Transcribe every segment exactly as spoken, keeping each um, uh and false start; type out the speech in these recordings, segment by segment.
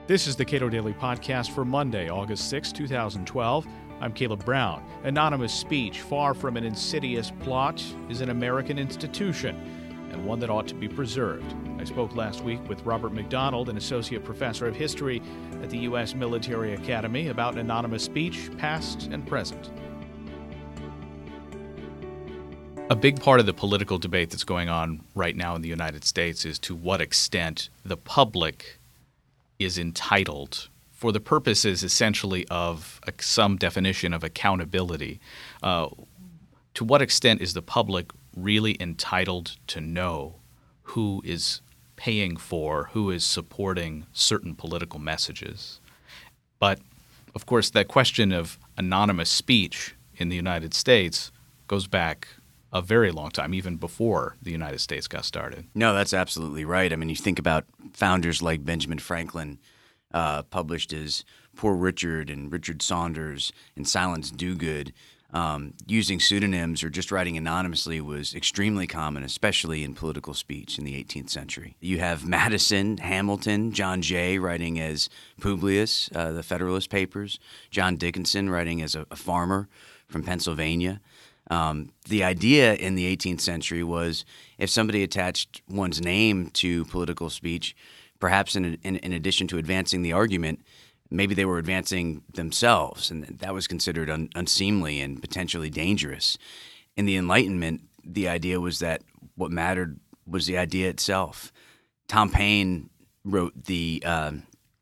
This is the Cato Daily Podcast for Monday, August sixth, twenty twelve. I'm Caleb Brown. Anonymous speech, far from an insidious plot, is an American institution, and one that ought to be preserved. I spoke last week with Robert McDonald, an associate professor of history at the U S Military Academy, about anonymous speech, past and present. A big part of the political debate that's going on right now in the United States is to what extent the public is entitled, for the purposes essentially of a, some definition of accountability, uh, to what extent is the public really entitled to know who is paying for, who is supporting certain political messages? But, of course, that question of anonymous speech in the United States goes back a very long time, even before the United States got started. No, that's absolutely right. I mean, you think about founders like Benjamin Franklin, uh, published as Poor Richard and Richard Saunders and Silence Dogood. Um, using pseudonyms or just writing anonymously was extremely common, especially in political speech in the eighteenth century. You have Madison, Hamilton, John Jay writing as Publius, uh, the Federalist Papers, John Dickinson writing as a, a farmer from Pennsylvania. Um, the idea in the eighteenth century was if somebody attached one's name to political speech, perhaps in, in, in addition to advancing the argument, maybe they were advancing themselves, and that was considered un, unseemly and potentially dangerous. In the Enlightenment, the idea was that what mattered was the idea itself. Tom Paine wrote the uh,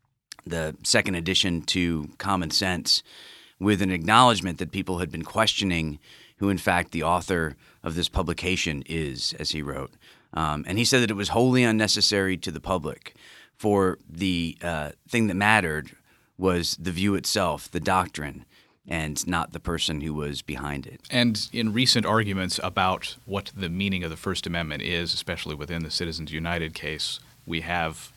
the second edition to Common Sense with an acknowledgement that people had been questioning who, in fact, the author of this publication is, as he wrote. Um, and he said that it was wholly unnecessary to the public, for the uh, thing that mattered was the view itself, the doctrine, and not the person who was behind it. And in recent arguments about what the meaning of the First Amendment is, especially within the Citizens United case, we have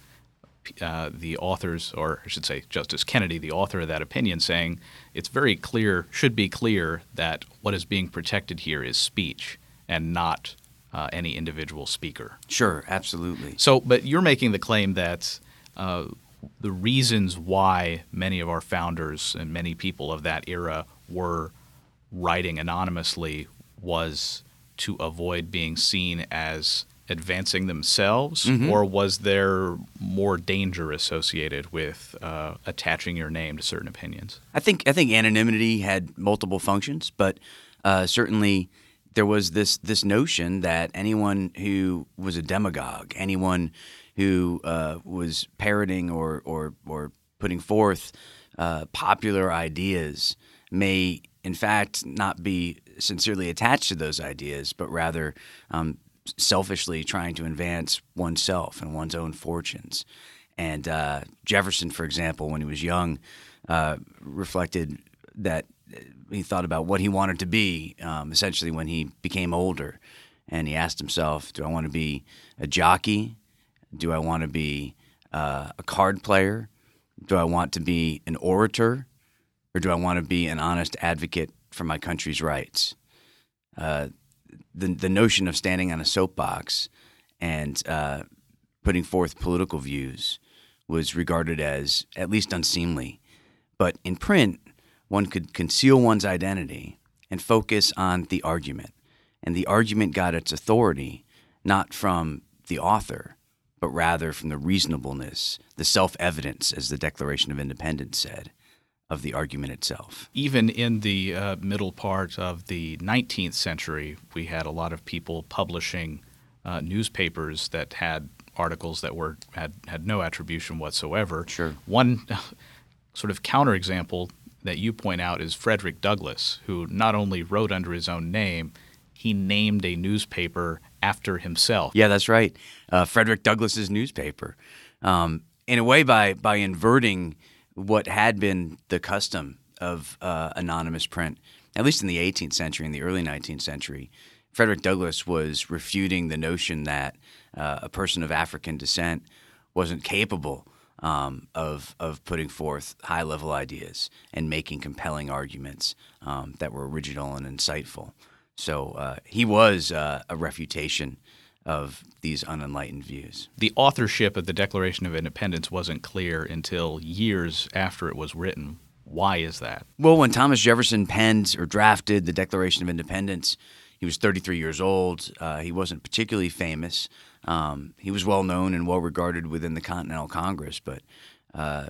uh, the authors, or I should say Justice Kennedy, the author of that opinion, saying it's very clear, should be clear, that what is being protected here is speech and not uh, any individual speaker. Sure, absolutely. So, but you're making the claim that uh, the reasons why many of our founders and many people of that era were writing anonymously was to avoid being seen as advancing themselves, mm-hmm. or was there more danger associated with uh, attaching your name to certain opinions? I think I think anonymity had multiple functions, but uh, certainly there was this this notion that anyone who was a demagogue, anyone who uh, was parroting or or, or putting forth uh, popular ideas may, in fact, not be sincerely attached to those ideas, but rather um, selfishly trying to advance oneself and one's own fortunes. And uh, Jefferson, for example, when he was young, uh, reflected that he thought about what he wanted to be, um, essentially when he became older. And he asked himself, do I want to be a jockey? Do I want to be uh, a card player? Do I want to be an orator? Or do I want to be an honest advocate for my country's rights? Uh, the the notion of standing on a soapbox and uh, putting forth political views was regarded as at least unseemly. But in print, one could conceal one's identity and focus on the argument. And the argument got its authority not from the author, but rather from the reasonableness, the self-evidence, as the Declaration of Independence said, of the argument itself. Even in the uh, middle part of the nineteenth century, we had a lot of people publishing uh, newspapers that had articles that were had, had no attribution whatsoever. Sure. One sort of counterexample that you point out is Frederick Douglass, who not only wrote under his own name, he named a newspaper after himself. Yeah, that's right. Uh, Frederick Douglass's newspaper. Um, in a way, by by inverting what had been the custom of uh, anonymous print, at least in the eighteenth century and the early nineteenth century, Frederick Douglass was refuting the notion that uh, a person of African descent wasn't capable um, of of putting forth high-level ideas and making compelling arguments um, that were original and insightful. So uh, he was uh, a refutation of these unenlightened views. The authorship of the Declaration of Independence wasn't clear until years after it was written. Why is that? Well, when Thomas Jefferson penned or drafted the Declaration of Independence, he was thirty-three years old. Uh, he wasn't particularly famous. Um, he was well known and well regarded within the Continental Congress, but uh,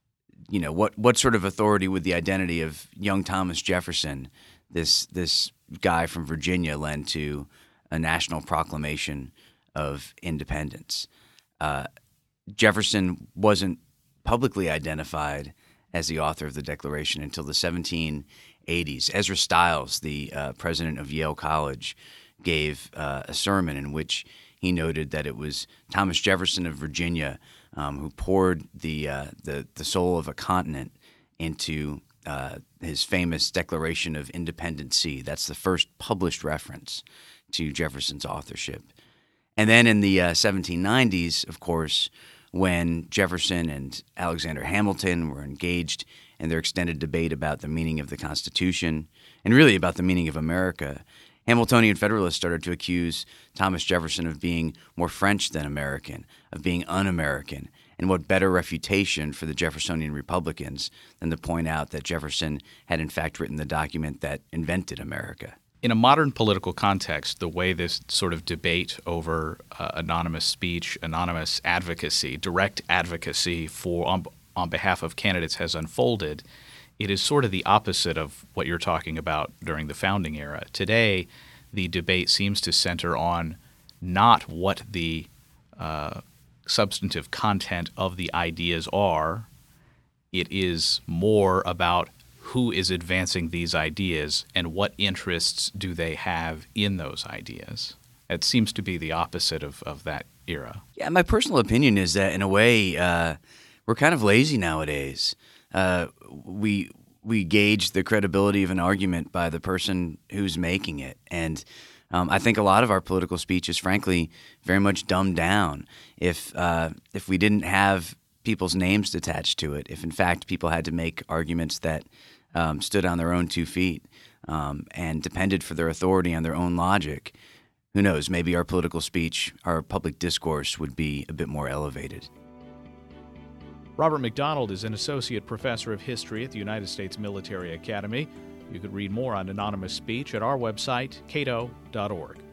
you know what? What sort of authority would the identity of young Thomas Jefferson, this this guy from Virginia, lend to a national proclamation of independence? Uh, Jefferson wasn't publicly identified as the author of the Declaration until the seventeen eighties. Ezra Stiles, the uh, president of Yale College, gave uh, a sermon in which he noted that it was Thomas Jefferson of Virginia um, who poured the, uh, the the soul of a continent into uh, his famous Declaration of Independence. That's the first published reference to Jefferson's authorship. And then in the uh, seventeen nineties, of course, when Jefferson and Alexander Hamilton were engaged in their extended debate about the meaning of the Constitution and really about the meaning of America, Hamiltonian Federalists started to accuse Thomas Jefferson of being more French than American, of being un-American. And what better refutation for the Jeffersonian Republicans than to point out that Jefferson had in fact written the document that invented America. In a modern political context, the way this sort of debate over uh, anonymous speech, anonymous advocacy, direct advocacy for on, on behalf of candidates has unfolded, it is sort of the opposite of what you're talking about during the founding era. Today, the debate seems to center on not what the uh, substantive content of the ideas are. It is more about who is advancing these ideas and what interests do they have in those ideas. It seems to be the opposite of, of that era. Yeah, my personal opinion is that in a way uh, we're kind of lazy nowadays. Uh, we we gauge the credibility of an argument by the person who's making it. And um, I think a lot of our political speech is frankly very much dumbed down. If uh, if we didn't have people's names attached to it, if in fact people had to make arguments that Um, stood on their own two feet um, and depended for their authority on their own logic, who knows, maybe our political speech, our public discourse would be a bit more elevated. Robert McDonald is an associate professor of history at the United States Military Academy. You could read more on anonymous speech at our website, cato dot org.